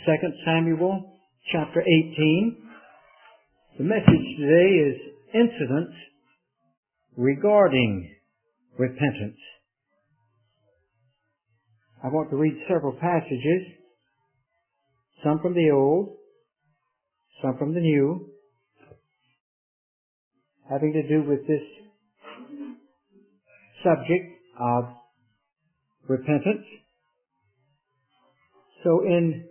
2 Samuel chapter 18. The message today is incidents regarding repentance. I want to read several passages, some from the Old, some from the New, having to do with this subject of repentance. So in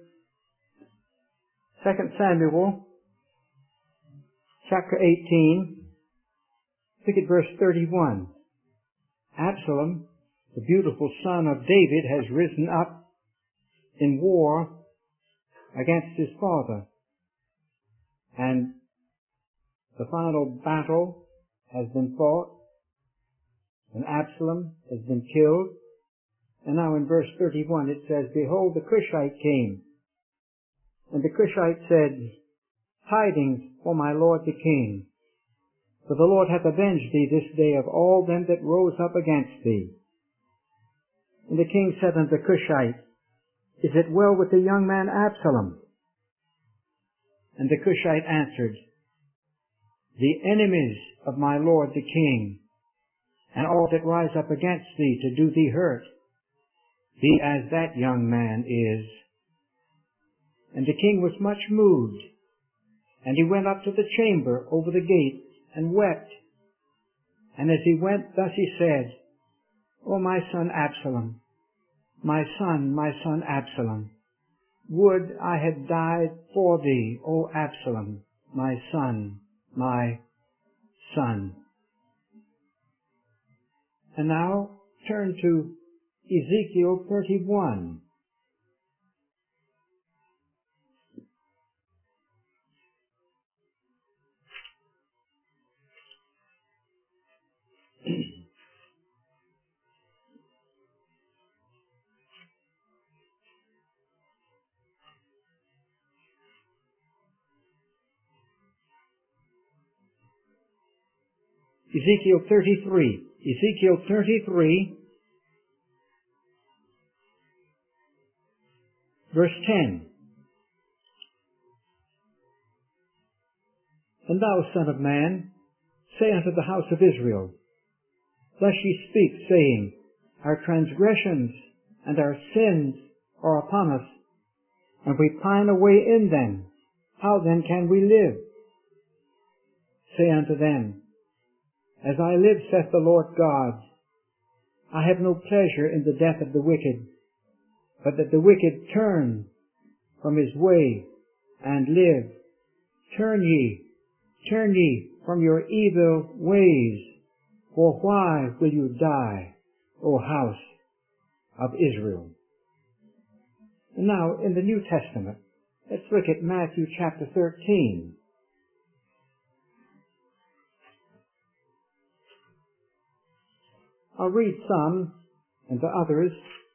2 Samuel chapter 18, look at verse 31. Absalom, the beautiful son of David, has risen up in war against his father. And the final battle has been fought, and Absalom has been killed. And now in verse 31 it says, Behold, the Cushite came. And the Cushite said, Tidings for my lord the king. For the Lord hath avenged thee this day of all them that rose up against thee. And the king said unto the Cushite, Is it well with the young man Absalom? And the Cushite answered, The enemies of my lord the king, and all that rise up against thee to do thee hurt, be as that young man is. And the king was much moved, and he went up to the chamber over the gate, and wept. And as he went, thus he said, O my son Absalom, my son Absalom, would I had died for thee, O Absalom, my son, my son. And now turn to Ezekiel 31. Ezekiel 33. Ezekiel 33, verse 10. And thou, son of man, say unto the house of Israel, Thus ye speak, saying, Our transgressions and our sins are upon us, and we pine away in them. How then can we live? Say unto them, As I live, saith the Lord God, I have no pleasure in the death of the wicked, but that the wicked turn from his way and live. Turn ye from your evil ways, for why will you die, O house of Israel? And now, in the New Testament, let's look at Matthew chapter 13. I'll read some, and the others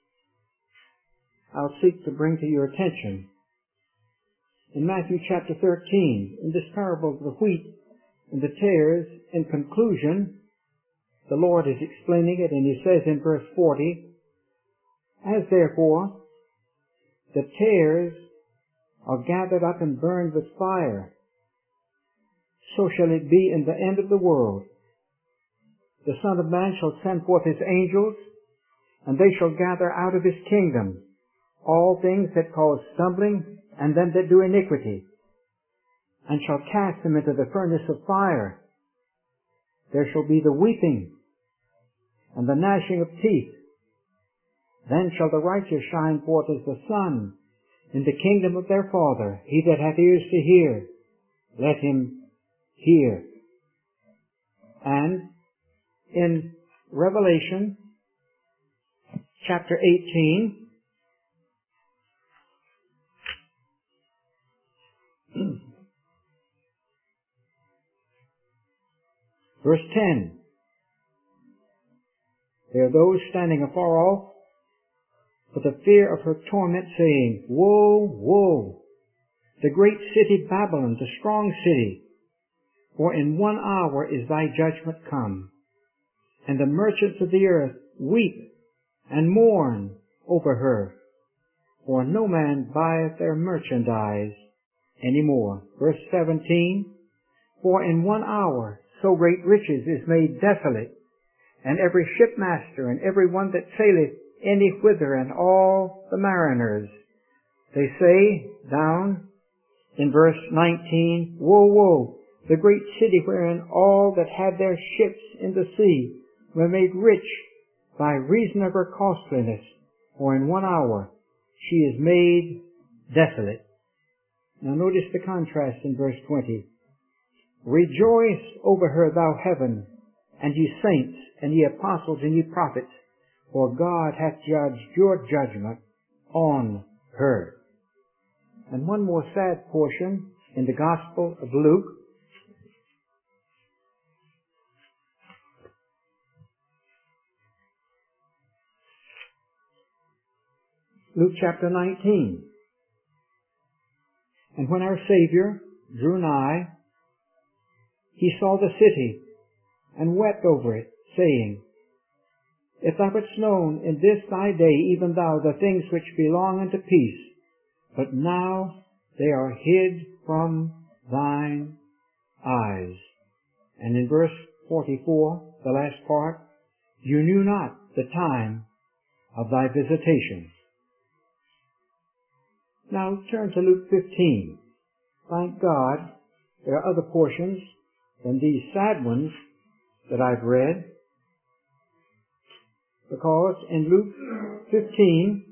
I'll seek to bring to your attention. In Matthew chapter 13, in this parable of the wheat and the tares, in conclusion, the Lord is explaining it, and he says in verse 40, As therefore the tares are gathered up and burned with fire, so shall it be in the end of the world. The Son of Man shall send forth his angels, and they shall gather out of his kingdom all things that cause stumbling and them that do iniquity, and shall cast them into the furnace of fire. There shall be the weeping and the gnashing of teeth. Then shall the righteous shine forth as the sun in the kingdom of their Father. He that hath ears to hear, let him hear. And in Revelation chapter 18, verse 10, there are those standing afar off for the fear of her torment, saying, Woe, woe, the great city Babylon, the strong city, for in 1 hour is thy judgment come. And the merchants of the earth weep and mourn over her. for no man buyeth their merchandise any more. Verse 17, for in 1 hour so great riches is made desolate, and every shipmaster and every one that saileth any whither, and all the mariners. They say down in verse 19, woe, woe, the great city wherein all that had their ships in the sea were made rich by reason of her costliness, for in 1 hour she is made desolate. Now notice the contrast in verse 20. Rejoice over her, thou heaven, and ye saints, and ye apostles, and ye prophets, for God hath judged your judgment on her. And one more sad portion in the Gospel of Luke. Luke chapter 19. And when our Savior drew nigh, he saw the city, and wept over it, saying, if thou hadst known in this thy day, even thou, the things which belong unto peace, but now they are hid from thine eyes. And in verse 44, the last part, you knew not the time of thy visitation. Now turn to Luke 15. Thank God there are other portions than these sad ones that I've read, because in Luke 15,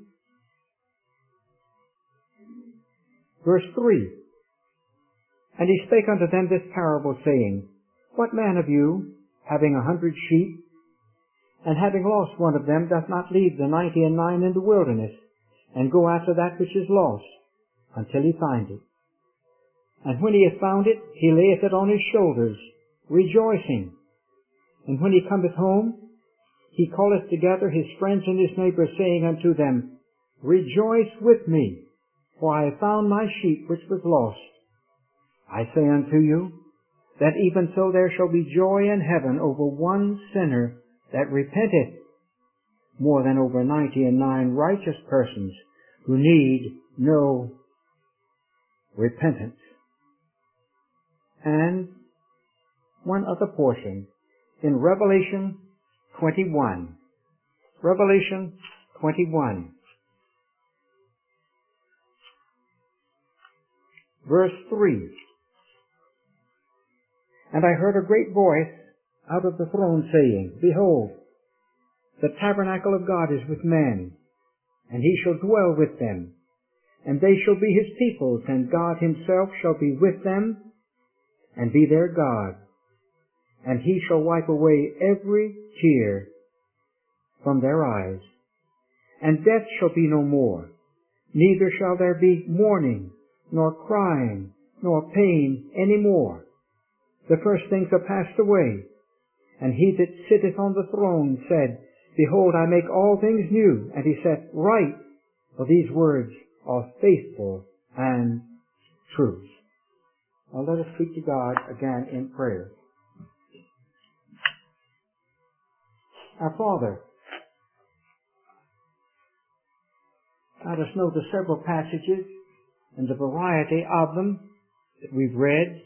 verse 3, and he spake unto them this parable, saying, what man of you, having 100 sheep, and having lost one of them, doth not leave the 99 in the wilderness, and go after that which is lost, until he find it? And when he hath found it, he layeth it on his shoulders, rejoicing. And when he cometh home, he calleth together his friends and his neighbors, saying unto them, rejoice with me, for I have found my sheep which was lost. I say unto you, that even so there shall be joy in heaven over one sinner that repenteth, more than over 99 righteous persons who need no repentance. And one other portion in Revelation 21. Revelation 21. Verse 3. And I heard a great voice out of the throne saying, behold, the tabernacle of God is with men, and he shall dwell with them, and they shall be his peoples, and God himself shall be with them, and be their God. And he shall wipe away every tear from their eyes. And death shall be no more, neither shall there be mourning, nor crying, nor pain any more. The first things are passed away. And he that sitteth on the throne said, behold, I make all things new. And he said, write, for these words are faithful and true. Now let us speak to God again in prayer. Our Father, let us know the several passages and the variety of them that we've read.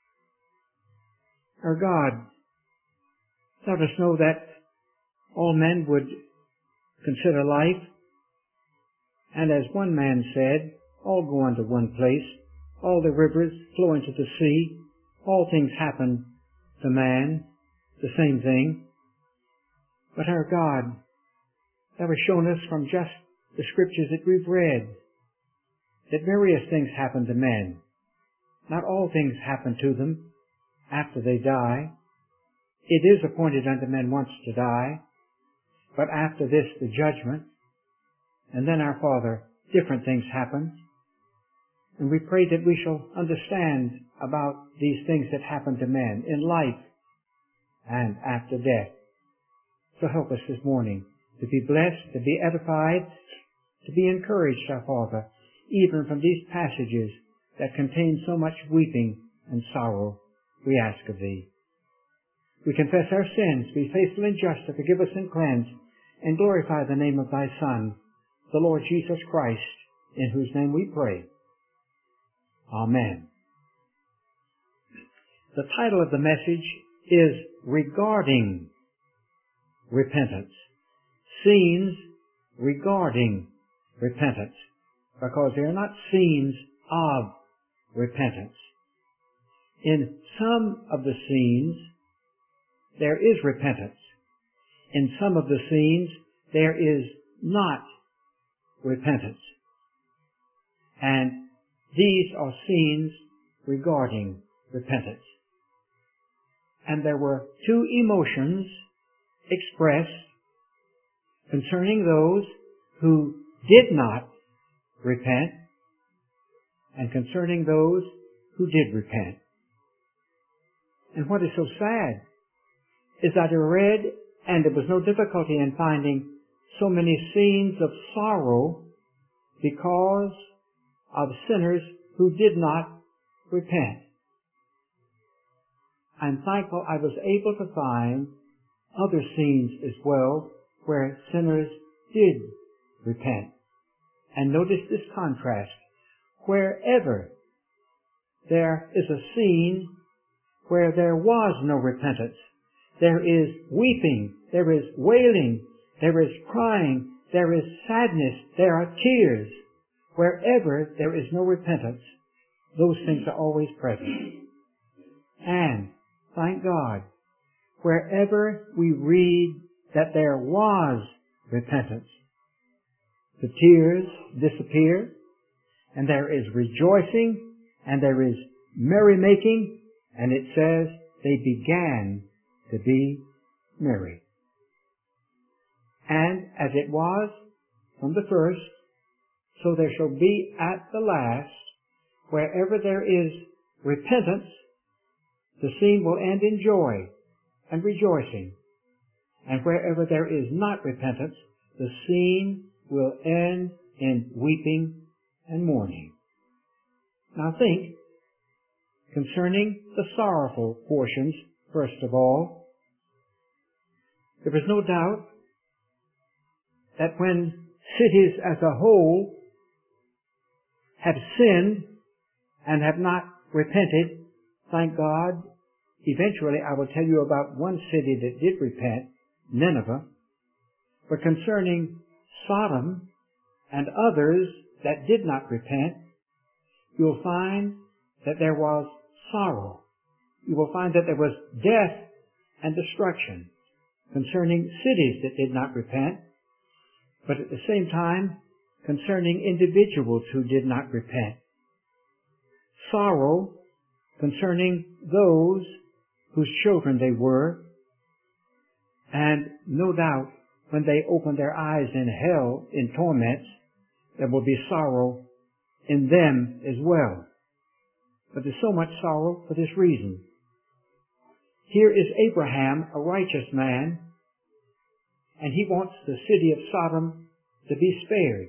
Our God, let us know that all men would consider life, and as one man said, all go unto one place, all the rivers flow into the sea, all things happen to man, the same thing. But our God, thou hast shown us from just the scriptures that we've read that various things happen to men. Not all things happen to them after they die. It is appointed unto men once to die, but after this the judgment. And then, our Father, different things happen. And we pray that we shall understand about these things that happen to men in life and after death. So help us this morning to be blessed, to be edified, to be encouraged, our Father, even from these passages that contain so much weeping and sorrow, we ask of Thee. We confess our sins, be faithful and just to forgive us and cleanse, and glorify the name of Thy Son, the Lord Jesus Christ, in whose name we pray. Amen. The title of the message is Regarding Repentance. Scenes regarding repentance, because they are not scenes of repentance. In some of the scenes, there is repentance. In some of the scenes, there is not repentance. And these are scenes regarding repentance. And there were two emotions expressed concerning those who did not repent and concerning those who did repent. And what is so sad is that I read, and there was no difficulty in finding so many scenes of sorrow because of sinners who did not repent. I'm thankful I was able to find other scenes as well where sinners did repent. And notice this contrast. Wherever there is a scene where there was no repentance, there is weeping, there is wailing, there is crying, there is sadness, there are tears. Wherever there is no repentance, those things are always present. And, thank God, wherever we read that there was repentance, the tears disappear, and there is rejoicing, and there is merrymaking, and it says they began to be merry. And as it was from the first, so there shall be at the last, wherever there is repentance, the scene will end in joy and rejoicing. And wherever there is not repentance, the scene will end in weeping and mourning. Now think concerning the sorrowful portions, first of all. There is no doubt that when cities as a whole have sinned and have not repented, thank God, eventually I will tell you about one city that did repent, Nineveh. But concerning Sodom and others that did not repent, you'll find that there was sorrow. You will find that there was death and destruction concerning cities that did not repent, but at the same time concerning individuals who did not repent. Sorrow concerning those whose children they were, and no doubt when they open their eyes in hell, in torments, there will be sorrow in them as well. But there's so much sorrow for this reason. Here is Abraham, a righteous man, and he wants the city of Sodom to be spared.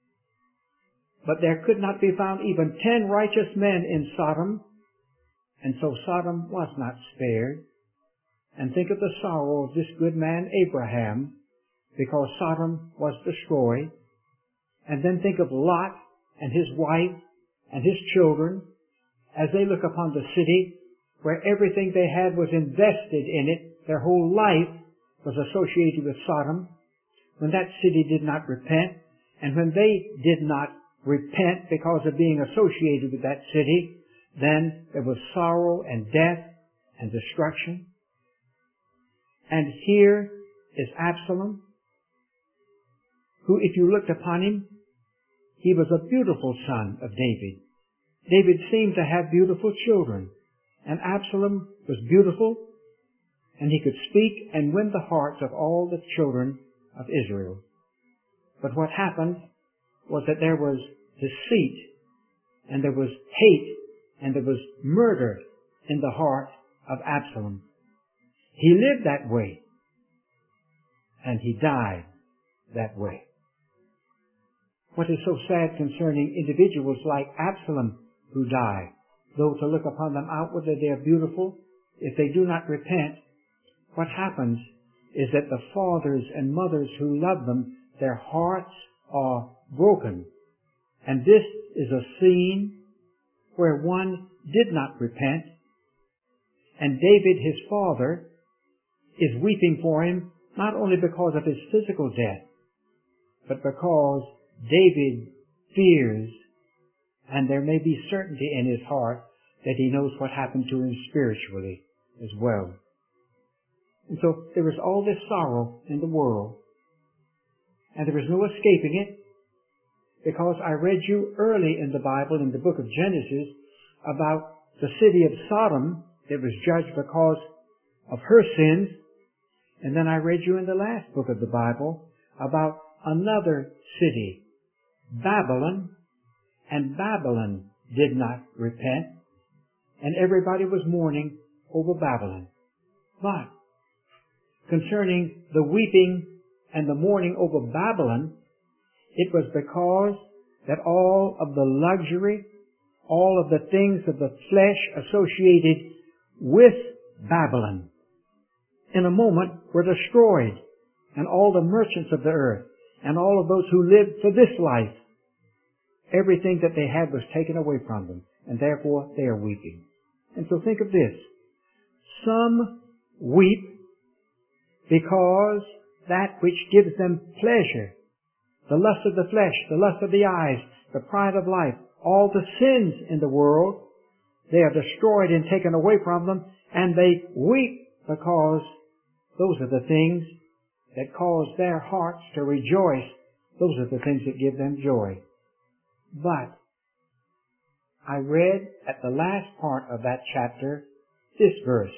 But there could not be found even 10 righteous men in Sodom, and so Sodom was not spared. And think of the sorrow of this good man Abraham, because Sodom was destroyed. And then think of Lot and his wife and his children as they look upon the city where everything they had was invested in it. Their whole life was associated with Sodom. When that city did not repent, and when they did not repent because of being associated with that city, then there was sorrow and death and destruction. And here is Absalom, who, if you looked upon him, he was a beautiful son of David. David seemed to have beautiful children, and Absalom was beautiful, and he could speak and win the hearts of all the children of Israel. But what happened was that there was deceit, and there was hate, and there was murder in the heart of Absalom. He lived that way, and he died that way. What is so sad concerning individuals like Absalom who die, though to look upon them outwardly they are beautiful, if they do not repent, what happens is that the fathers and mothers who love them, their hearts are broken, And this is a scene where one did not repent, and David, his father, is weeping for him not only because of his physical death, but because David fears, and there may be certainty in his heart that he knows what happened to him spiritually as well. And so there is all this sorrow in the world, and there is no escaping it, because I read you early in the Bible, in the book of Genesis, about the city of Sodom that was judged because of her sins, and then I read you in the last book of the Bible about another city, Babylon, and Babylon did not repent, and everybody was mourning over Babylon. But concerning the weeping and the mourning over Babylon, it was because that all of the luxury, all of the things of the flesh associated with Babylon in a moment were destroyed, and all the merchants of the earth and all of those who lived for this life, everything that they had was taken away from them, and therefore they are weeping. And so think of this. Some weep because that which gives them pleasure, the lust of the flesh, the lust of the eyes, the pride of life, all the sins in the world, they are destroyed and taken away from them, and they weep because those are the things that cause their hearts to rejoice. Those are the things that give them joy. But I read at the last part of that chapter this verse.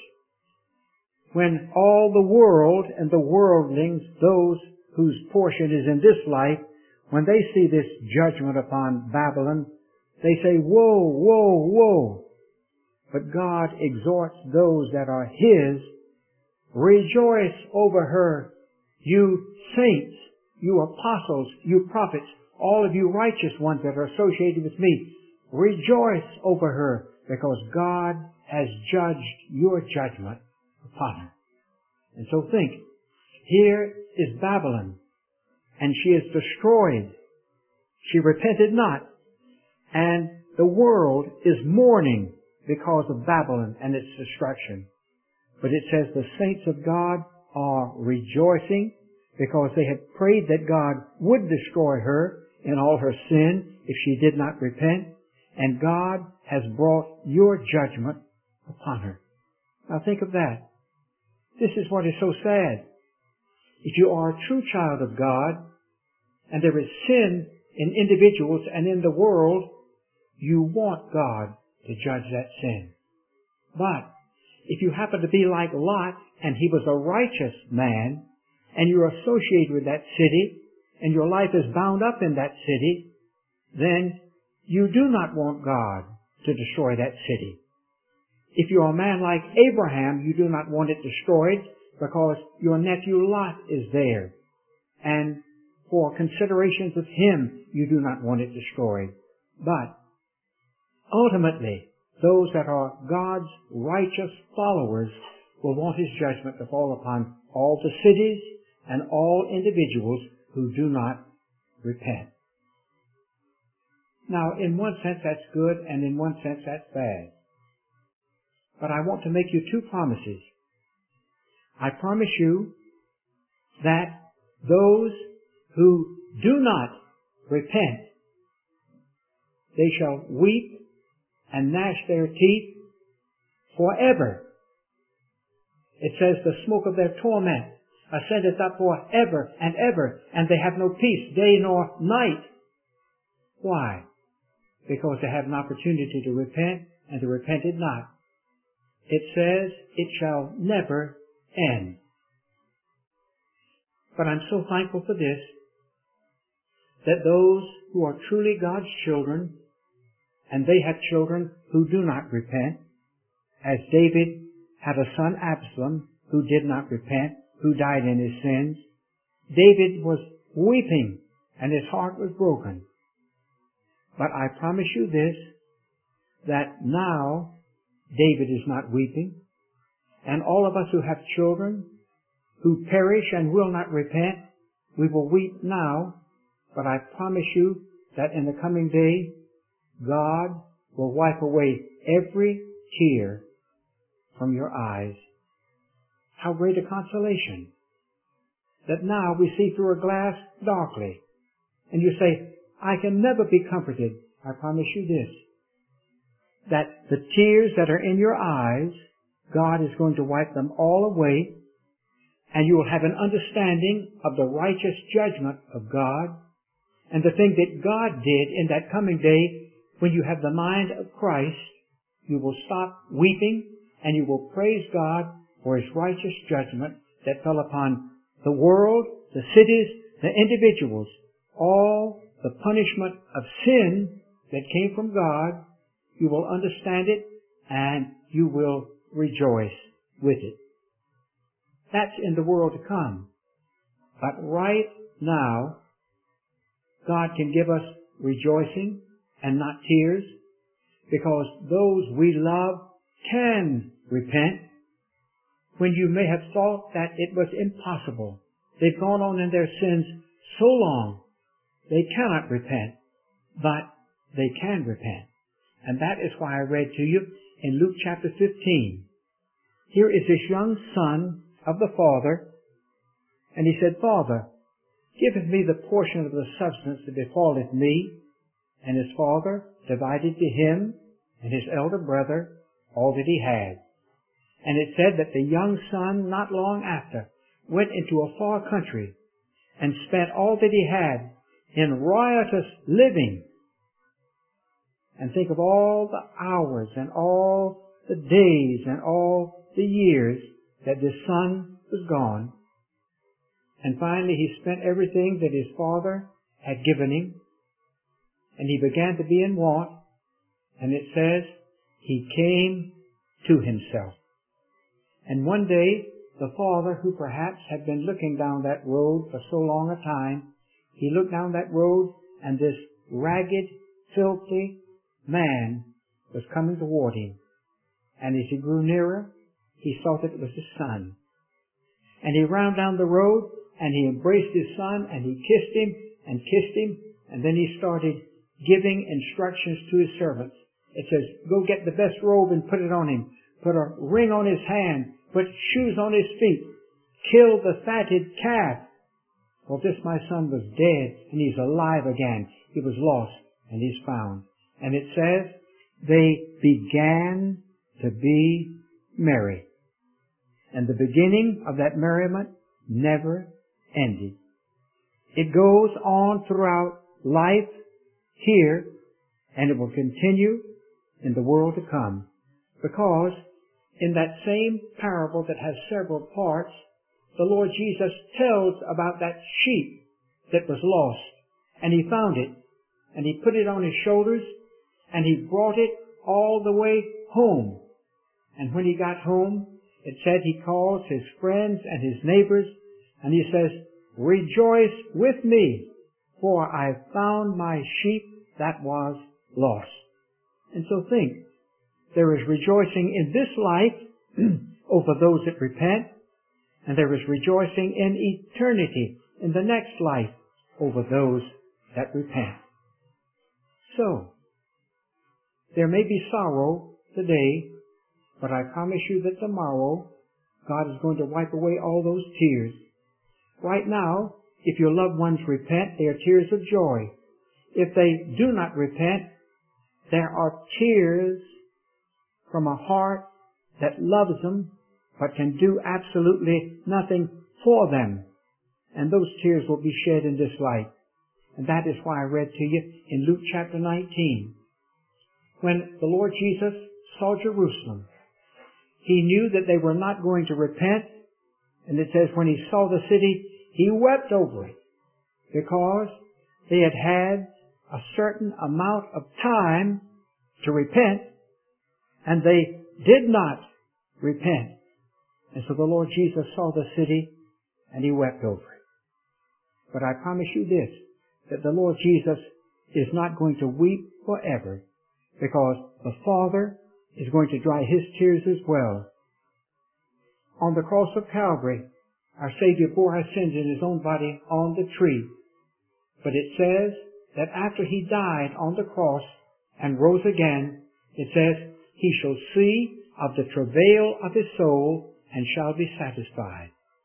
When all the world and the worldlings, those whose portion is in this life, when they see this judgment upon Babylon, they say, woe, woe, woe. But God exhorts those that are His, rejoice over her, you saints, you apostles, you prophets, all of you righteous ones that are associated with me. Rejoice over her, because God has judged your judgment upon her. And so think, here is Babylon, and she is destroyed. She repented not, and the world is mourning because of Babylon and its destruction. But it says the saints of God are rejoicing because they had prayed that God would destroy her in all her sin if she did not repent, and God has brought your judgment upon her. Now think of that. This is what is so sad. If you are a true child of God, and there is sin in individuals and in the world, you want God to judge that sin. But if you happen to be like Lot, and he was a righteous man, and you're associated with that city, and your life is bound up in that city, then you do not want God to destroy that city. If you're a man like Abraham, you do not want it destroyed because your nephew Lot is there. And for considerations of him, you do not want it destroyed. But ultimately, those that are God's righteous followers will want His judgment to fall upon all the cities and all individuals who do not repent. Now, in one sense that's good, and in one sense that's bad. But I want to make you two promises. I promise you that those who do not repent, they shall weep and gnash their teeth forever. It says the smoke of their torment ascendeth up forever and ever, and they have no peace, day nor night. Why? Because they have an opportunity to repent, and they repented not. It says it shall never end. But I'm so thankful for this, that those who are truly God's children, and they have children who do not repent, as David had a son Absalom who did not repent, who died in his sins. David was weeping, and his heart was broken. But I promise you this, that now David is not weeping, and all of us who have children who perish and will not repent, we will weep now, but I promise you that in the coming day, God will wipe away every tear from your eyes. How great a consolation that now we see through a glass darkly. And you say, I can never be comforted. I promise you this, that the tears that are in your eyes, God is going to wipe them all away, and you will have an understanding of the righteous judgment of God and the thing that God did in that coming day. When you have the mind of Christ, you will stop weeping and you will praise God for His righteous judgment that fell upon the world, the cities, the individuals, all the punishment of sin that came from God. You will understand it and you will rejoice with it. That's in the world to come. But right now, God can give us rejoicing and not tears, because those we love can repent when you may have thought that it was impossible. They've gone on in their sins so long, they cannot repent, but they can repent. And that is why I read to you in Luke chapter 15. Here is this young son of the father, and he said, Father, giveth me the portion of the substance that befalleth me. And his father divided to him and his elder brother all that he had. And it said that the young son, not long after, went into a far country and spent all that he had in riotous living. And think of all the hours and all the days and all the years that this son was gone. And finally he spent everything that his father had given him. And he began to be in want. And it says, he came to himself. And one day, the father, who perhaps had been looking down that road for so long a time, he looked down that road, and this ragged, filthy man was coming toward him. And as he grew nearer, he saw that it was his son. And he ran down the road, and he embraced his son, and he kissed him, and then he started giving instructions to his servants. It says, go get the best robe and put it on him. Put a ring on his hand. Put shoes on his feet. Kill the fatted calf. Well, this my son was dead, and he's alive again. He was lost, and he's found. And it says, they began to be merry. And the beginning of that merriment never ended. It goes on throughout life here, and it will continue in the world to come. Because in that same parable that has several parts, the Lord Jesus tells about that sheep that was lost. And he found it, and he put it on his shoulders, and he brought it all the way home. And when he got home, it said he calls his friends and his neighbors, and he says, rejoice with me, for I found my sheep that was lost. And so think, there is rejoicing in this life over those that repent, and there is rejoicing in eternity, in the next life, over those that repent. So, there may be sorrow today, but I promise you that tomorrow, God is going to wipe away all those tears. Right now, if your loved ones repent, they are tears of joy. If they do not repent, there are tears from a heart that loves them, but can do absolutely nothing for them. And those tears will be shed in this life. And that is why I read to you in Luke chapter 19. When the Lord Jesus saw Jerusalem, he knew that they were not going to repent. And it says when he saw the city, he wept over it, because they had had a certain amount of time to repent, and they did not repent. And so the Lord Jesus saw the city, and he wept over it. But I promise you this, that the Lord Jesus is not going to weep forever, because the Father is going to dry his tears as well. On the cross of Calvary, our Savior bore our sins in his own body on the tree. But it says that after he died on the cross and rose again, it says, he shall see of the travail of his soul and shall be satisfied.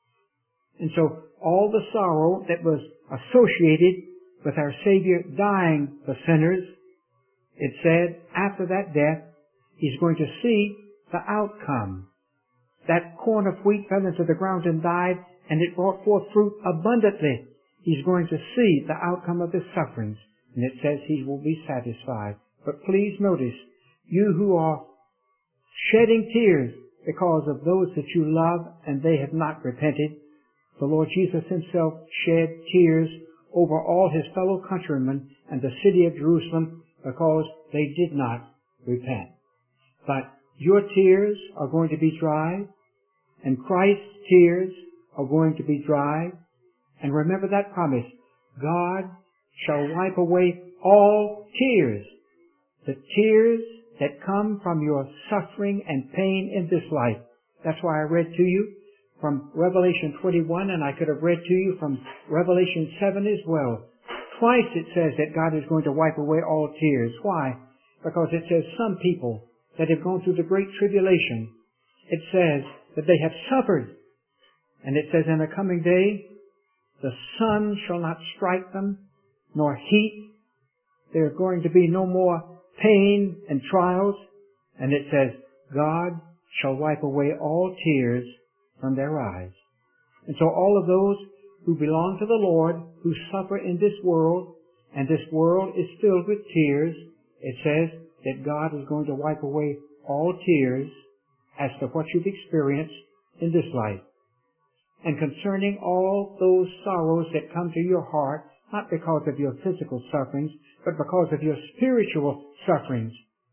And so all the sorrow that was associated with our Savior dying for sinners, it said after that death, he's going to see the outcome. That corn of wheat fell into the ground and died, and it brought forth fruit abundantly. He's going to see the outcome of his sufferings, and it says he will be satisfied. But please notice, you who are shedding tears because of those that you love and they have not repented, the Lord Jesus himself shed tears over all his fellow countrymen and the city of Jerusalem because they did not repent. But your tears are going to be dried, and Christ's tears are going to be dried. And remember that promise, God shall wipe away all tears, the tears that come from your suffering and pain in this life. That's why I read to you from Revelation 21, and I could have read to you from Revelation 7 as well. Twice it says that God is going to wipe away all tears. Why? Because it says some people that have gone through the great tribulation, it says that they have suffered. And it says in the coming day, the sun shall not strike them, nor heat. There are going to be no more pain and trials. And it says, God shall wipe away all tears from their eyes. And so all of those who belong to the Lord, who suffer in this world, and this world is filled with tears, it says that God is going to wipe away all tears as to what you've experienced in this life. And concerning all those sorrows that come to your heart, not because of your physical sufferings, but because of your spiritual sufferings,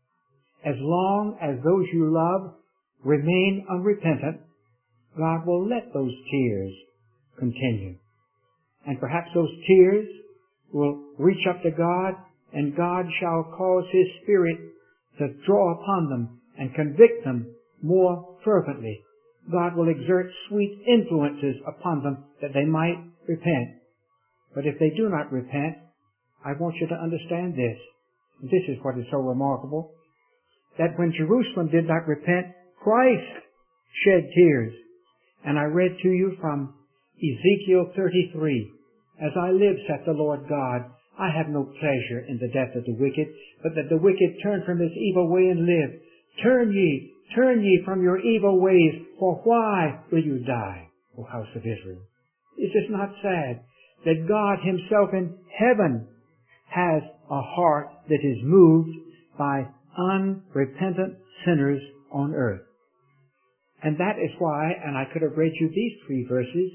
as long as those you love remain unrepentant, God will let those tears continue. And perhaps those tears will reach up to God, and God shall cause His Spirit to draw upon them and convict them more fervently. God will exert sweet influences upon them that they might repent. But if they do not repent, I want you to understand this. This is what is so remarkable, that when Jerusalem did not repent, Christ shed tears. And I read to you from Ezekiel 33, As I live, saith the Lord God, I have no pleasure in the death of the wicked, but that the wicked turn from his evil way and live. Turn ye from your evil ways, for why will you die, O house of Israel? Is this not sad that God himself in heaven has a heart that is moved by unrepentant sinners on earth? And that is why, and I could have read you these 3 verses,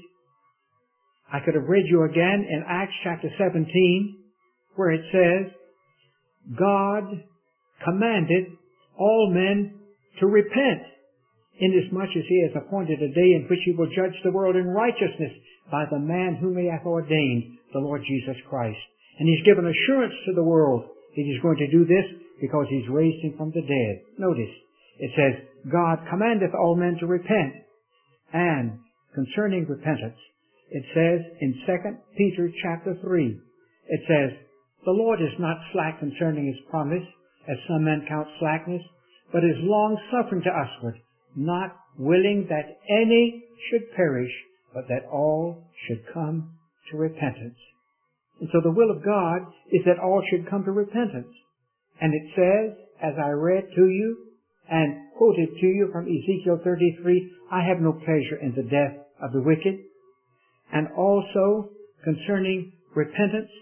I could have read you again in Acts chapter 17, where it says, God commanded all men to repent, inasmuch as he has appointed a day in which he will judge the world in righteousness by the man whom he hath ordained, the Lord Jesus Christ. And he's given assurance to the world that he's going to do this because he's raised him from the dead. Notice, it says, God commandeth all men to repent. And concerning repentance, it says in 2 Peter chapter 3, it says, The Lord is not slack concerning his promise, as some men count slackness, but is long-suffering to usward, not willing that any should perish, but that all should come to repentance. And so the will of God is that all should come to repentance. And it says, as I read to you and quoted to you from Ezekiel 33, I have no pleasure in the death of the wicked. And also concerning repentance,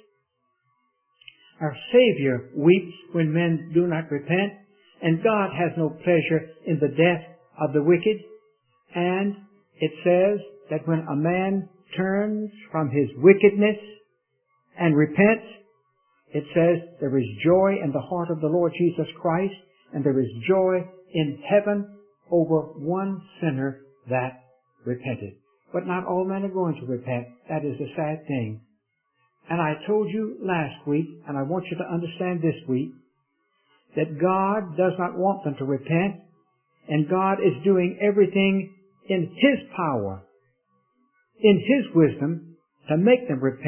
our Savior weeps when men do not repent, and God has no pleasure in the death of the wicked. And it says that when a man turns from his wickedness and repents, it says there is joy in the heart of the Lord Jesus Christ, and there is joy in heaven over one sinner that repented. But not all men are going to repent. That is a sad thing. And I told you last week, and I want you to understand this week, that God does not want them to repent, and God is doing everything in His power, in His wisdom, to make them repent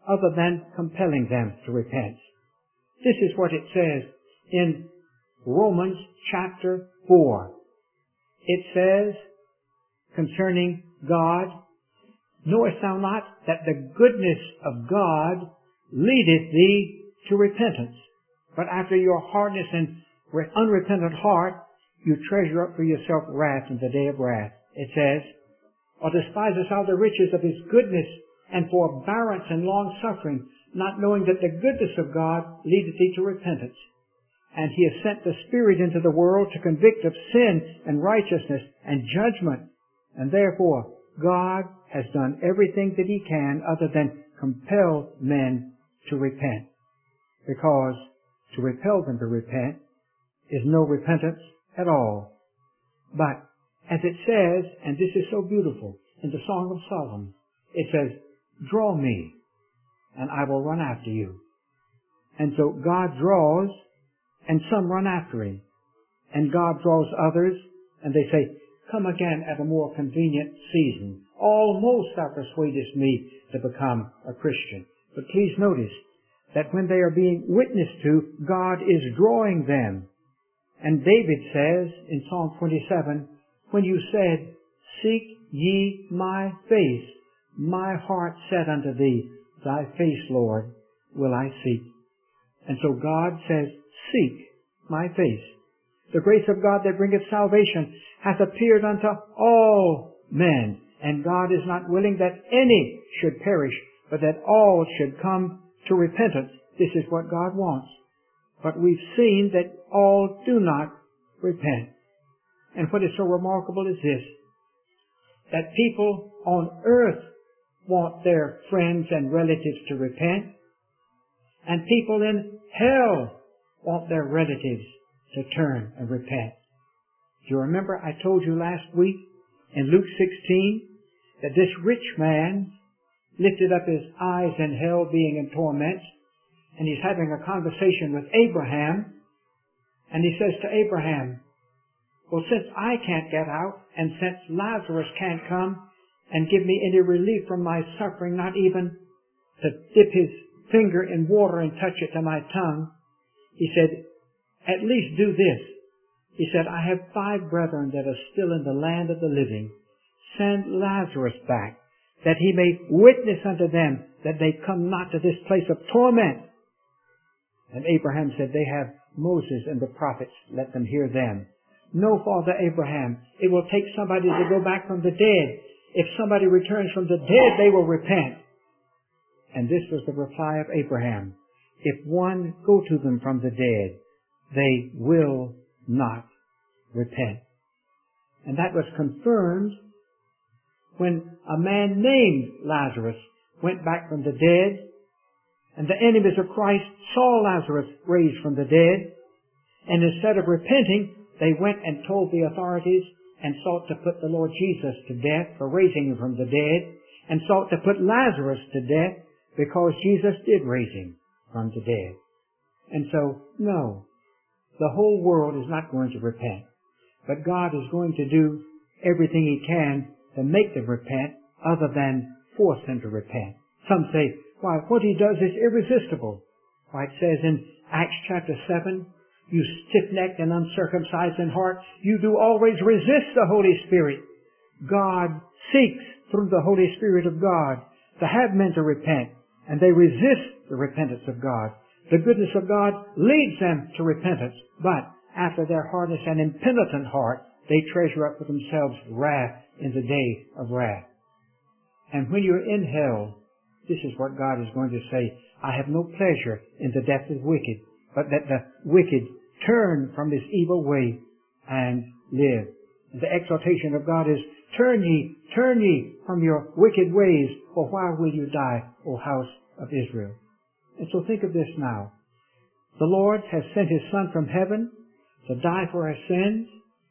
other than compelling them to repent. This is what it says in Romans chapter 4. It says concerning God, knowest thou not that the goodness of God leadeth thee to repentance? But after your hardness and unrepentant heart, you treasure up for yourself wrath in the day of wrath. It says, or despisest thou the riches of his goodness and forbearance and long suffering, not knowing that the goodness of God leadeth thee to repentance. And he has sent the Spirit into the world to convict of sin and righteousness and judgment. And therefore, God has done everything that he can other than compel men to repent. Because to repel them to repent is no repentance at all. But as it says, and this is so beautiful, in the Song of Solomon, it says, draw me, and I will run after you. And so God draws, and some run after him. And God draws others, and they say, come again at a more convenient season. Almost thou persuadest me to become a Christian. But please notice that when they are being witnessed to, God is drawing them. And David says in Psalm 27, when you said, seek ye my face, my heart said unto thee, thy face, Lord, will I seek. And so God says, seek my face. The grace of God that bringeth salvation hath appeared unto all men, and God is not willing that any should perish, but that all should come to repentance. This is what God wants. But we've seen that all do not repent. And what is so remarkable is this, that people on earth want their friends and relatives to repent, and people in hell want their relatives to turn and repent. Do you remember I told you last week in Luke 16 that this rich man lifted up his eyes in hell being in torment, and he's having a conversation with Abraham, and he says to Abraham, well, since I can't get out, and since Lazarus can't come and give me any relief from my suffering, not even to dip his finger in water and touch it to my tongue, he said, at least do this. He said, I have 5 brethren that are still in the land of the living. Send Lazarus back, that he may witness unto them that they come not to this place of torment. And Abraham said, they have Moses and the prophets, let them hear them. No, Father Abraham, it will take somebody to go back from the dead. If somebody returns from the dead, they will repent. And this was the reply of Abraham. If one go to them from the dead, they will not repent. And that was confirmed when a man named Lazarus went back from the dead, and the enemies of Christ saw Lazarus raised from the dead, and instead of repenting, they went and told the authorities and sought to put the Lord Jesus to death for raising him from the dead, and sought to put Lazarus to death because Jesus did raise him from the dead. And so, no, the whole world is not going to repent, but God is going to do everything he can to make them repent other than force them to repent. Some say, why, what he does is irresistible. Why, it says in Acts chapter 7, you stiff-necked and uncircumcised in heart, you do always resist the Holy Spirit. God seeks through the Holy Spirit of God to have men to repent, and they resist the repentance of God. The goodness of God leads them to repentance, but after their hardness and impenitent heart, they treasure up for themselves wrath in the day of wrath. And when you're in hell, this is what God is going to say, I have no pleasure in the death of the wicked, but that the wicked turn from his evil way and live. And the exhortation of God is, turn ye from your wicked ways, for why will you die, O house of Israel? And so think of this now. The Lord has sent his Son from heaven to die for our sins,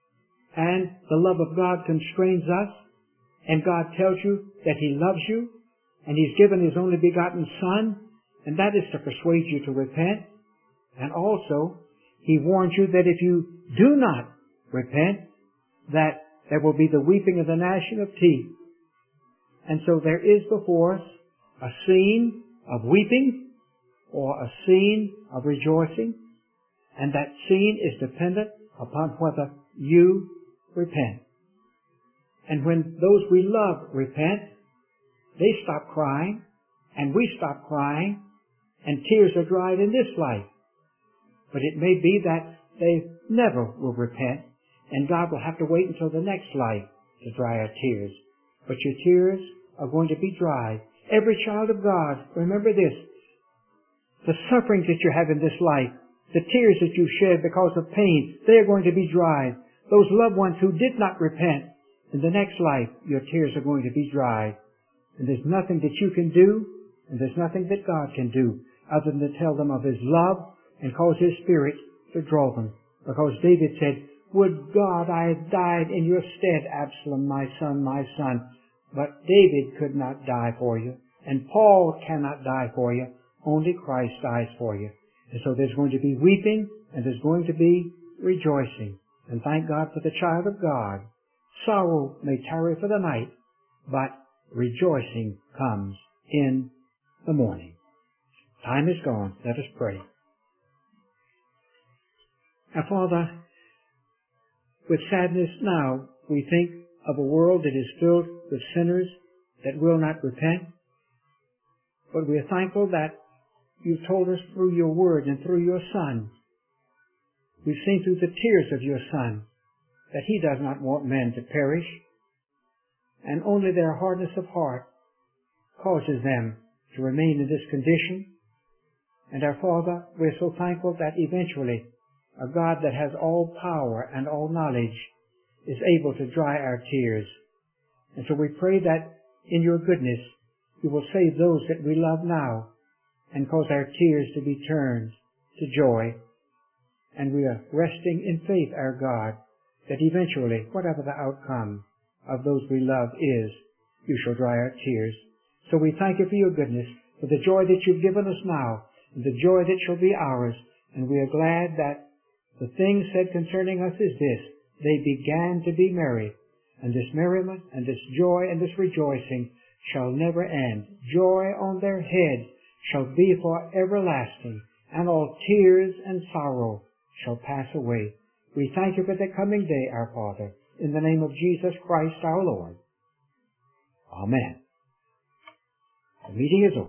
and the love of God constrains us, and God tells you that he loves you, and he's given his only begotten Son, and that is to persuade you to repent. And also, he warns you that if you do not repent, that there will be the weeping and the gnashing of teeth. And so there is before us a scene of weeping or a scene of rejoicing, and that scene is dependent upon whether you repent. And when those we love repent, they stop crying, and we stop crying, and tears are dried in this life. But it may be that they never will repent, and God will have to wait until the next life to dry our tears. But your tears are going to be dried. Every child of God, remember this, the sufferings that you have in this life, the tears that you shed because of pain, they are going to be dried. Those loved ones who did not repent, in the next life, your tears are going to be dried. And there's nothing that you can do, and there's nothing that God can do, other than to tell them of His love and cause His Spirit to draw them. Because David said, would God I had died in your stead, Absalom, my son, my son. But David could not die for you, and Paul cannot die for you. Only Christ dies for you. And so there's going to be weeping, and there's going to be rejoicing. And thank God for the child of God. Sorrow may tarry for the night, but rejoicing comes in the morning. Time is gone. Let us pray. Now, Father, with sadness now, we think of a world that is filled with sinners that will not repent. But we are thankful that you've told us through your word and through your Son. We've seen through the tears of your Son that He does not want men to perish, and only their hardness of heart causes them to remain in this condition. And our Father, we're so thankful that eventually a God that has all power and all knowledge is able to dry our tears. And so we pray that in your goodness you will save those that we love now and cause our tears to be turned to joy. And we are resting in faith, our God, that eventually, whatever the outcome of those we love is, you shall dry our tears. So we thank you for your goodness, for the joy that you've given us now, and the joy that shall be ours. And we are glad that the thing said concerning us is this: they began to be merry, and this merriment and this joy and this rejoicing shall never end. Joy on their head shall be for everlasting, and all tears and sorrow shall pass away. We thank you for the coming day, our Father, in the name of Jesus Christ our Lord. Amen. The meeting is over.